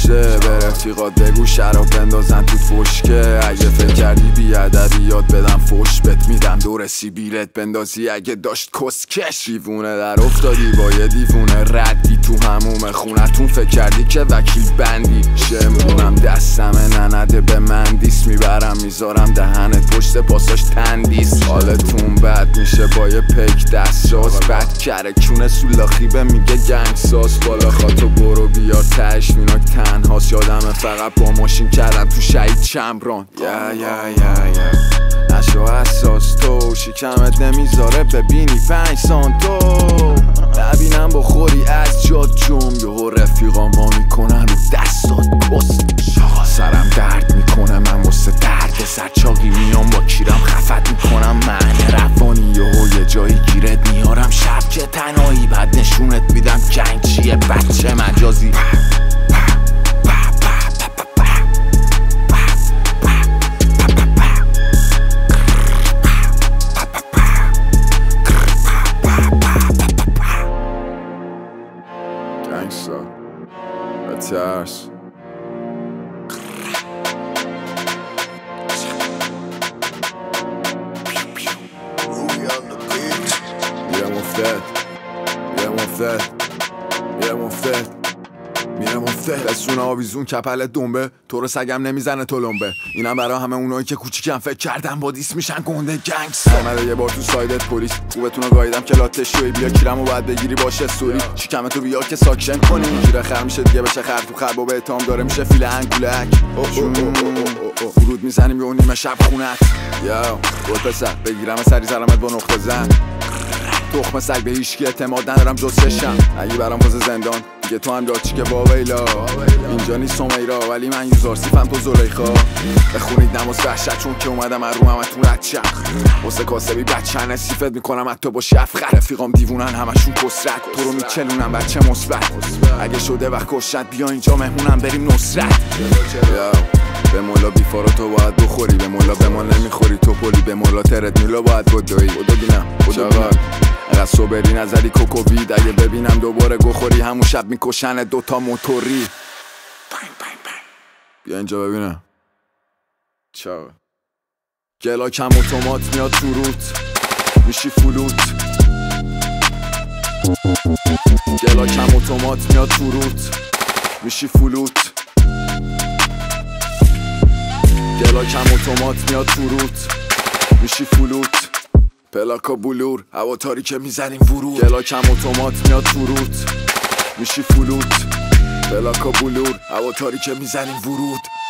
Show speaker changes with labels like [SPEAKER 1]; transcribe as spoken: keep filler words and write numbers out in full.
[SPEAKER 1] کشته. به رفیقات بگو شراب بندازن تو فشکه. اگه فکر کردی بیادبیات بدم فش بت میدم دور سیبیلت بندازی اگه داشت کسکش. دیوونه در افتادی با یه دیوونه ردی تو هموم خونتون فکر کردی که وکیل بندی. شمرونم دستمه ننده به من دیس میبرم میذارم دهنت پشت پاساش تندیس. حالتون بد میشه با یه پیک دست شاز بد کره کونه سولاخی به میگه گنگ ساز. بالا خاطو برو بیار تش میناک تنهاست. یادمه فقط با ماشین کردم تو شهید چمران. یا یا یا یا نشو حساس تو شکمت نمیذاره ببینی پنج سانتو. نبینم بخوری از جاد جم یهو رفیقا ما میکنن رو دستات بست. سرم درد میکنه من واسه درد سرچاقی میام با کیرم خفت میکنم من روانی یهو یه جایی گیرت میارم شب که تنهایی بعد نشونت میدم جنگ چیه بچه مجازی. گنگستا بترس میرم افتد میرم افتد میرم افتد میرم افتد رسونه آویزون کپل دنبه تو رو سگم نمیزنه تلمبه. اینم برای همه اونایی که کوچیکم فکر کردن با دیس میشن گنده گنگس. اومده یه بار تو سایدت پلیس خوبتونو گاییدم که لاتش شوی بیا کیرمو باید بگیری باشه سوری. شکمتو بیار که ساکشن کنی گیره خر میشه دیگه بشه خر تو خر با به اتهام داره میشه فیل انگولک. فرود میزنیم یه نیمه شب خونت یا گل پسر بگیرم سری سلامت با نقطه زن. تخم سگ به هیچکی اعتماد ندارم جز چشم. اگه برام فاز زندان دیگه تو هم دادچی که واویلا. اینجا نیست سمیرا ولی من یوزار سیفم تو زلیخا. بخونید نماز وحشت چون که اومدم از روم همتون رد شم. واسه کاسبی بچه سیفت میکنم حتی با شفقت. رفیقام دیوونن همشون کسرت تو رو میچلونم بچه مثبت. اگه شده وقت کشت بیا اینجا مهمونم بریم نصرت. به مولا بیفارا تو باید بخوری به مولا به ما نمیخوری تو پلی به مولا ترت میلا باید بدوی بدوگینم چاقار اگه صبری نظری کوکووید. اگه ببینم دوباره گوخوری همون شب میکشن دوتا موتوری. بیا اینجا ببینم چاقار گلا کم اتومات میاد تو روت میشی فلوت. گلا کم اتومات میاد تو روت میشی فلوت. گلا کم اتومات میاد تو روت میشی فلوت. پلاکا بلور هوا تاریکه میزنیم ورود. گلا کم اتومات میاد تو روت میشی فلوت. پلاکا بلور هوا تاریکه میزنیم ورود.